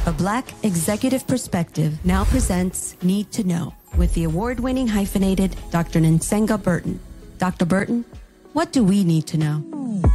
A Black Executive Perspective now presents Need to Know with the award-winning hyphenated Dr. Nsenga Burton. Dr. Burton, what do we need to know?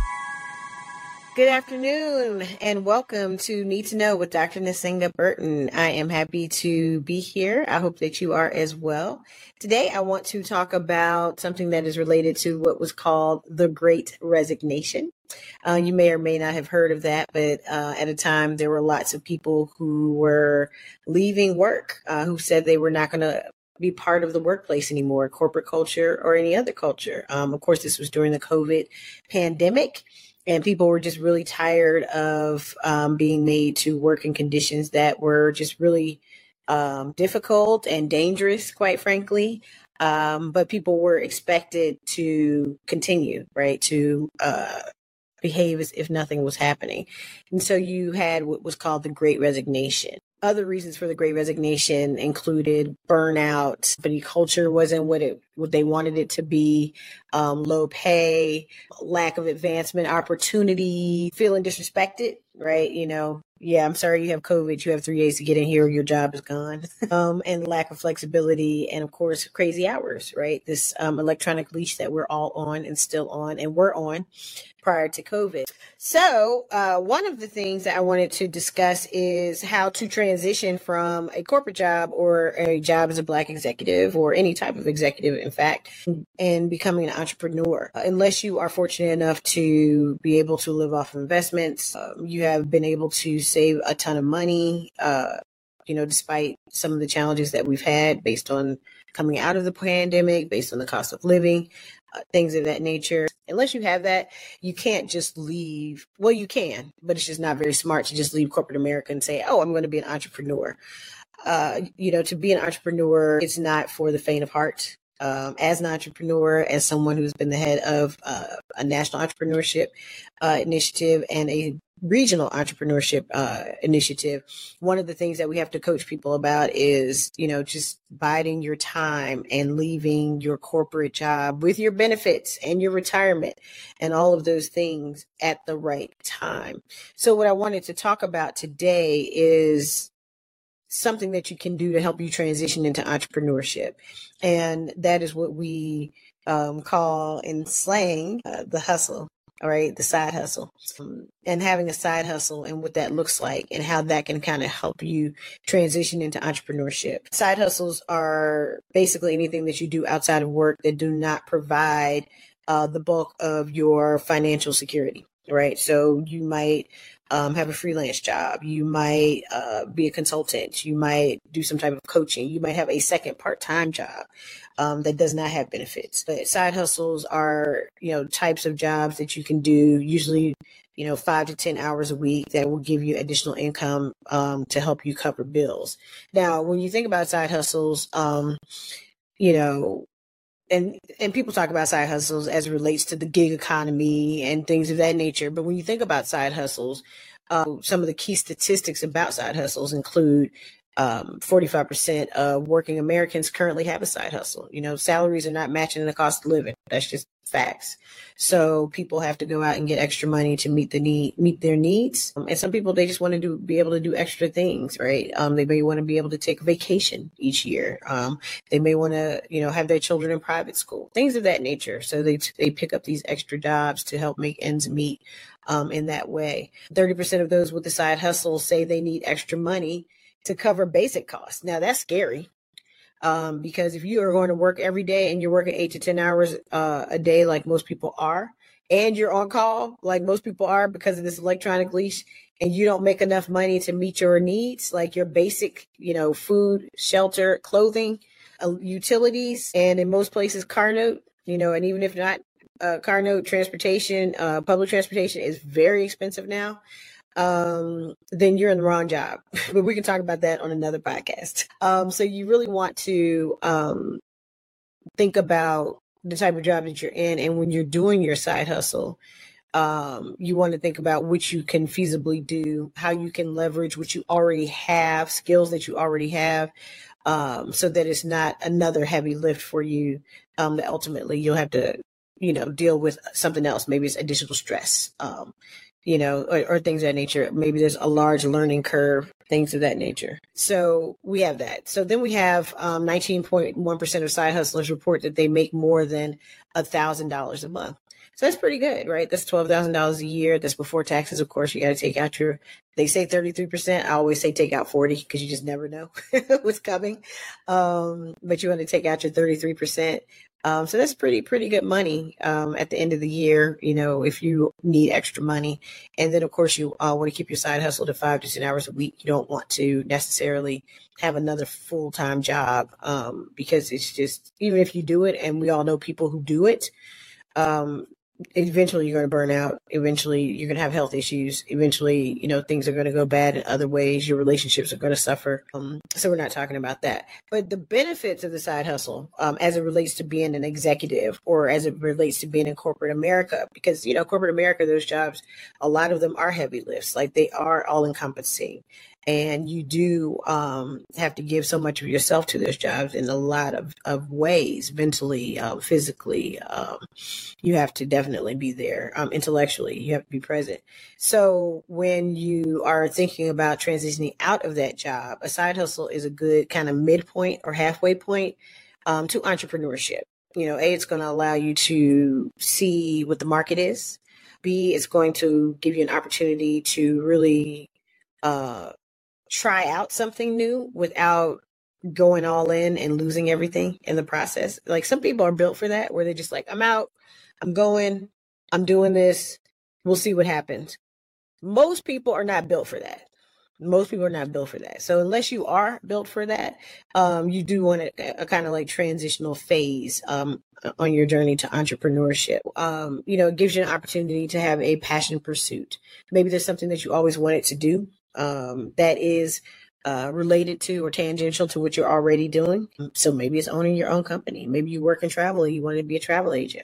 Good afternoon and welcome to Need to Know with Dr. Nsenga Burton. I am happy to be here. I hope that you are as well. Today, I want to talk about something that is related to what was called the Great Resignation. You may or may not have heard of that, but at a time, there were lots of people who were leaving work, who said they were not going to be part of the workplace anymore, corporate culture or any other culture. Of course, this was during the COVID pandemic. And people were just really tired of being made to work in conditions that were just really difficult and dangerous, quite frankly. But people were expected to continue, right, to behave as if nothing was happening. And so you had what was called the Great Resignation. Other reasons for the Great Resignation included burnout, but culture wasn't what they wanted it to be, low pay, lack of advancement opportunity, feeling disrespected, right? Yeah, I'm sorry you have COVID. You have 3 days to get in here. Your job is gone. And lack of flexibility and, of course, crazy hours, right? This electronic leash that we're all on and still on and were on prior to COVID. So one of the things that I wanted to discuss is how to transition from a corporate job or a job as a Black executive or any type of executive, in fact, and becoming an entrepreneur. Unless you are fortunate enough to be able to live off of investments, you have been able to save a ton of money, despite some of the challenges that we've had based on coming out of the pandemic, based on the cost of living, things of that nature. Unless you have that, you can't just leave. Well, you can, but it's just not very smart to just leave corporate America and say, oh, I'm going to be an entrepreneur. To be an entrepreneur, it's not for the faint of heart. As an entrepreneur, as someone who's been the head of a national entrepreneurship initiative and a regional entrepreneurship initiative, one of the things that we have to coach people about is, just biding your time and leaving your corporate job with your benefits and your retirement and all of those things at the right time. So what I wanted to talk about today is something that you can do to help you transition into entrepreneurship. And that is what we call in slang, the hustle. All right, the side hustle, and having a side hustle and what that looks like and how that can kind of help you transition into entrepreneurship. Side hustles are basically anything that you do outside of work that do not provide the bulk of your financial security. Right. So you might have a freelance job. You might be a consultant. You might do some type of coaching. You might have a second part-time job that does not have benefits. But side hustles are, types of jobs that you can do usually, 5 to 10 hours a week that will give you additional income to help you cover bills. Now, when you think about side hustles, and people talk about side hustles as it relates to the gig economy and things of that nature. But when you think about side hustles, some of the key statistics about side hustles include 45% of working Americans currently have a side hustle. Salaries are not matching the cost of living. That's just facts. So people have to go out and get extra money to meet their needs. And some people, they just want to be able to do extra things, right? They may want to be able to take a vacation each year. They may want to, have their children in private school, things of that nature. So they pick up these extra jobs to help make ends meet in that way. 30% of those with the side hustle say they need extra money to cover basic costs. Now that's scary. Because if you are going to work every day and you're working 8 to 10 hours a day, like most people are, and you're on call, like most people are because of this electronic leash, and you don't make enough money to meet your needs, like your basic, food, shelter, clothing, utilities, and in most places, car note, and even if not, car note, transportation, public transportation is very expensive now. Then you're in the wrong job. But we can talk about that on another podcast. So you really want to think about the type of job that you're in. And when you're doing your side hustle, you want to think about what you can feasibly do, how you can leverage what you already have, skills that you already have, so that it's not another heavy lift for you, that ultimately you'll have to, deal with something else. Maybe it's additional stress. or things of that nature. Maybe there's a large learning curve, things of that nature. So we have that. So then we have 19.1% of side hustlers report that they make more than $1,000 a month. So that's pretty good, right? That's $12,000 a year. That's before taxes. Of course, you got to take out they say 33%. I always say take out 40 because you just never know what's coming. But you want to take out your 33%. So that's pretty good money at the end of the year, if you need extra money. And then, of course, you want to keep your side hustle to 5 to 10 hours a week. You don't want to necessarily have another full-time job because it's just, even if you do it, and we all know people who do it, eventually you're going to burn out. Eventually you're going to have health issues. Eventually, things are going to go bad in other ways. Your relationships are going to suffer. So we're not talking about that. But the benefits of the side hustle, as it relates to being an executive or as it relates to being in corporate America, because, corporate America, those jobs, a lot of them are heavy lifts. Like they are all encompassing. And you do have to give so much of yourself to those jobs in a lot of ways, mentally, physically. You have to definitely be there. Intellectually, you have to be present. So when you are thinking about transitioning out of that job, a side hustle is a good kind of midpoint or halfway point to entrepreneurship. A, it's going to allow you to see what the market is. B, it's going to give you an opportunity to really try out something new without going all in and losing everything in the process. Like some people are built for that, where they're just like, I'm out, I'm going, I'm doing this, we'll see what happens. Most people are not built for that. So unless you are built for that, you do want a kind of like transitional phase on your journey to entrepreneurship. It gives you an opportunity to have a passion pursuit. Maybe there's something that you always wanted to do that is related to or tangential to what you're already doing. So maybe it's owning your own company. Maybe you work in travel and you want to be a travel agent,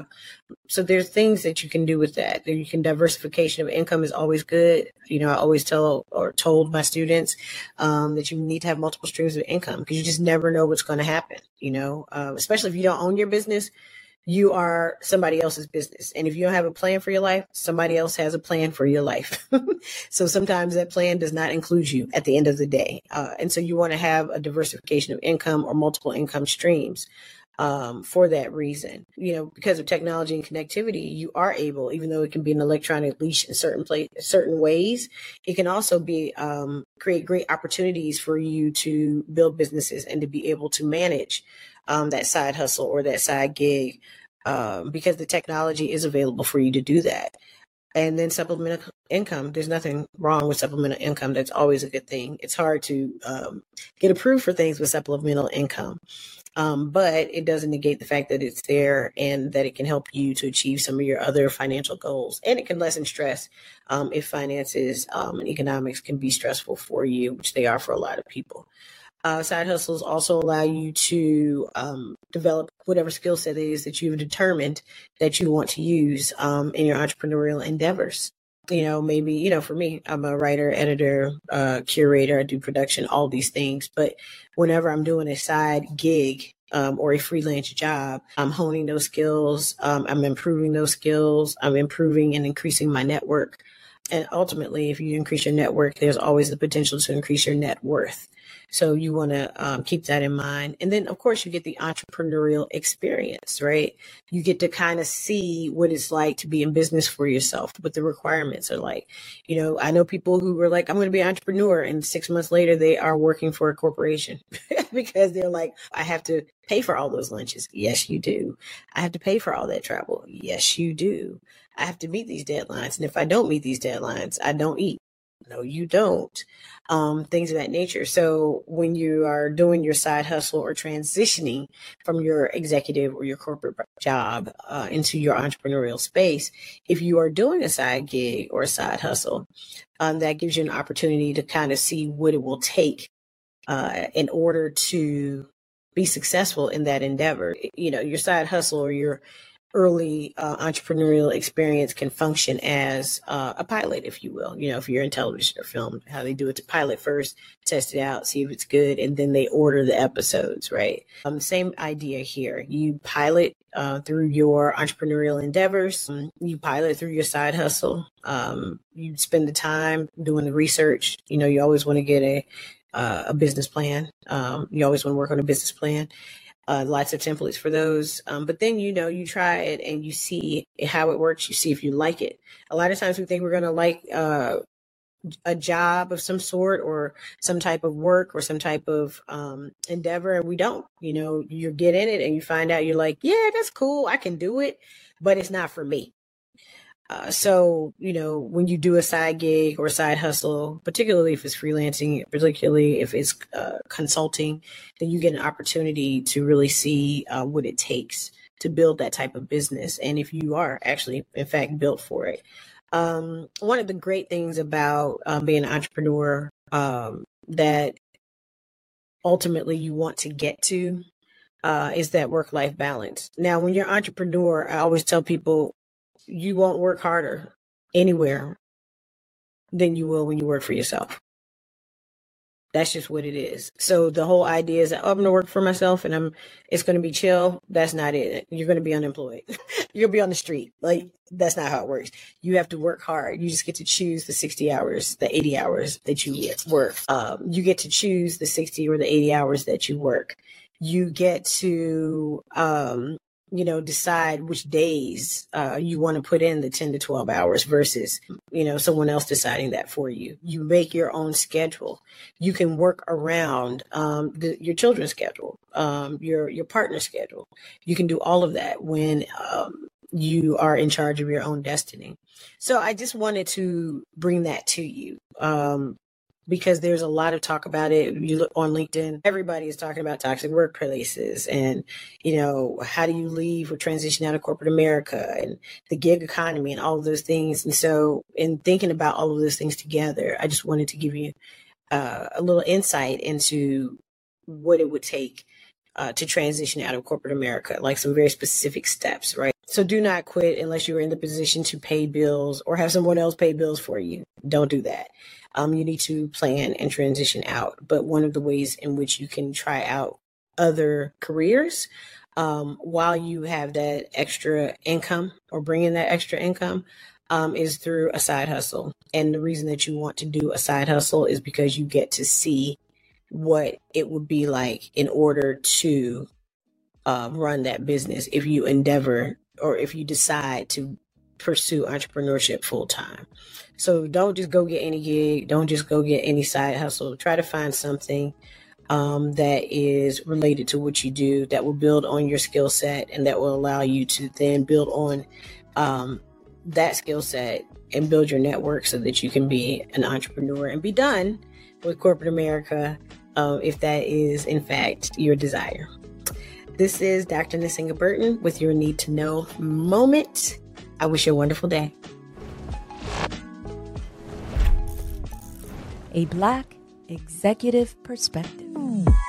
So there's things that you can do with that. Diversification of income is always good. I always told my students that you need to have multiple streams of income because you just never know what's going to happen, especially if you don't own your business. You are somebody else's business. And if you don't have a plan for your life, somebody else has a plan for your life. So sometimes that plan does not include you at the end of the day. And so you want to have a diversification of income or multiple income streams for that reason. Because of technology and connectivity, you are able, even though it can be an electronic leash in certain ways, it can also be create great opportunities for you to build businesses and to be able to manage that side hustle or that side gig, because the technology is available for you to do that. And then supplemental income. There's nothing wrong with supplemental income. That's always a good thing. It's hard to get approved for things with supplemental income. But it doesn't negate the fact that it's there and that it can help you to achieve some of your other financial goals. And it can lessen stress if finances and economics can be stressful for you, which they are for a lot of people. Side hustles also allow you to develop whatever skill set it is that you've determined that you want to use in your entrepreneurial endeavors. Maybe, for me, I'm a writer, editor, curator, I do production, all these things. But whenever I'm doing a side gig or a freelance job, I'm honing those skills. I'm improving those skills. I'm improving and increasing my network. And ultimately, if you increase your network, there's always the potential to increase your net worth. So you want to keep that in mind. And then, of course, you get the entrepreneurial experience, right? You get to kind of see what it's like to be in business for yourself, what the requirements are like. I know people who were like, I'm going to be an entrepreneur. And 6 months later, they are working for a corporation because they're like, I have to pay for all those lunches. Yes, you do. I have to pay for all that travel. Yes, you do. I have to meet these deadlines. And if I don't meet these deadlines, I don't eat. No, you don't. Things of that nature. So when you are doing your side hustle or transitioning from your executive or your corporate job into your entrepreneurial space, if you are doing a side gig or a side hustle, that gives you an opportunity to kind of see what it will take in order to be successful in that endeavor. Your side hustle or your early entrepreneurial experience can function as a pilot, if you will. You know, if you're in television or film, how they do it to pilot first, test it out, see if it's good, and then they order the episodes, right? Same idea here. You pilot through your entrepreneurial endeavors. You pilot through your side hustle. You spend the time doing the research. You know, you always want to get a business plan. You always want to work on a business plan. Lots of templates for those. But then, you know, you try it and you see how it works. You see if you like it. A lot of times we think we're going to like a job of some sort or some type of work or some type of endeavor, and we don't. You know, you get in it and you find out you're like, yeah, that's cool. I can do it, but it's not for me. So, you know, when you do a side gig or a side hustle, particularly if it's freelancing, particularly if it's consulting, then you get an opportunity to really see what it takes to build that type of business. And if you are actually, in fact, built for it. One of the great things about being an entrepreneur that ultimately you want to get to is that work-life balance. Now, when you're an entrepreneur, I always tell people, you won't work harder anywhere than you will when you work for yourself. That's just what it is. So the whole idea is that, oh, I'm going to work for myself and it's going to be chill. That's not it. You're going to be unemployed. You're going to be on the street. Like, that's not how it works. You have to work hard. You just get to choose the 60 hours, the 80 hours that you work. You get to choose the 60 or the 80 hours that you work. You get to, you know, decide which days you want to put in the 10 to 12 hours versus, you know, someone else deciding that for you. You make your own schedule. You can work around your children's schedule, your partner's schedule. You can do all of that when you are in charge of your own destiny. So I just wanted to bring that to you. Because there's a lot of talk about it. You look on LinkedIn, everybody is talking about toxic workplaces and, you know, how do you leave or transition out of corporate America and the gig economy and all of those things. And so in thinking about all of those things together, I just wanted to give you a little insight into what it would take to transition out of corporate America, like some very specific steps, right? So do not quit unless you're in the position to pay bills or have someone else pay bills for you. Don't do that. You need to plan and transition out. But one of the ways in which you can try out other careers while you have that extra income or bring in that extra income is through a side hustle. And the reason that you want to do a side hustle is because you get to see what it would be like in order to run that business if you endeavor or if you decide to pursue entrepreneurship full time. So don't just go get any gig. Don't just go get any side hustle. Try to find something that is related to what you do that will build on your skill set and that will allow you to then build on that skill set and build your network so that you can be an entrepreneur and be done with corporate America if that is, in fact, your desire. This is Dr. Nsinga Burton with your Need to Know moment. I wish you a wonderful day. A Black Executive Perspective.